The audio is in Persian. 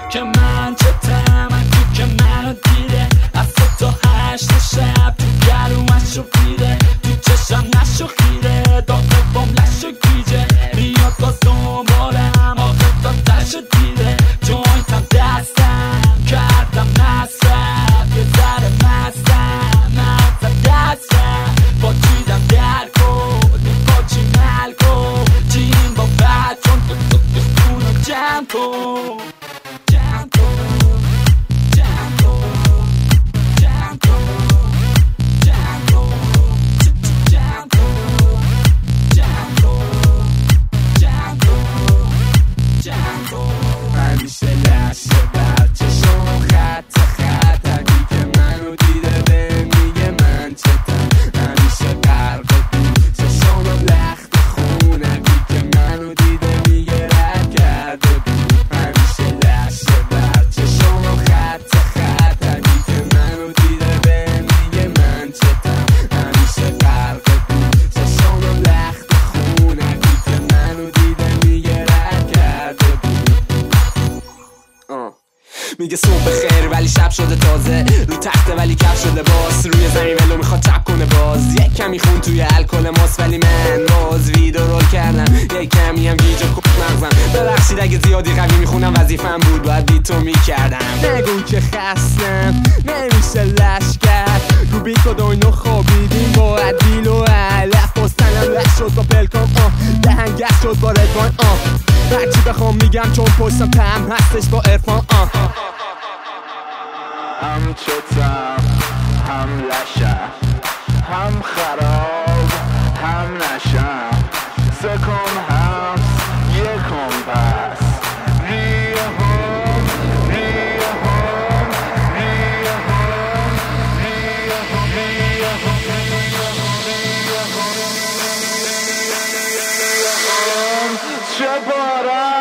که من چتم اگه که منو دیده از 3 تا 8 شب تو گلومشو پیره تو چشم نشو خیره داغه بام لشو گیجه میاد باز دنبالم آخه تا تشو دیده جوینتم دستم کردم مصرف یه ذره مستم مغزم دستم با چیدم در کن با چی مل کن چیم با بد چون تو خونو جمع کن جمع کن جمع کن جمع کن جمع کن جمع کن جمع کن جمع کن جمع کن همیشه لحظه بر چشم خط خط هرکی که منو دیده به میگه من چتم همیشه غرق تو چشم لخت خون هرکی که منو دیده میگه رد کرده بود همیشه لحظه بر چشم خط خط هرکی که منو دیده به میگه من چتم همیشه غرق تو چشم لخت خون هرکی که منو دیده میگه رد کرده بود میگه صبح خیر ولی شب شده تازه رو تخته ولی کف شده باز روی زمین ولو میخواد چپ کنه باز یک کمی خون توی الکل ماست ولی من باز ویدو رول کردم یک کمی هم گیج و کپ مغزم ببخشید اگه زیادی قوی میخونم وظیفم بود باید بی تو میکردم نگو که خستم نمیشه لش کرد رو بیت و دوینو خوابیدیم باید دیل و علف بستنم لش شد با پلکان دهنگه شد با ردوان هرچی بخوام میگم چون پشتم تم هستش با ارفان هم چتم هم لشم هم خراب هم نشم سکم همس یکم پس ریه هم ریه هم ریه هم ریه هم ریه هم چه بارم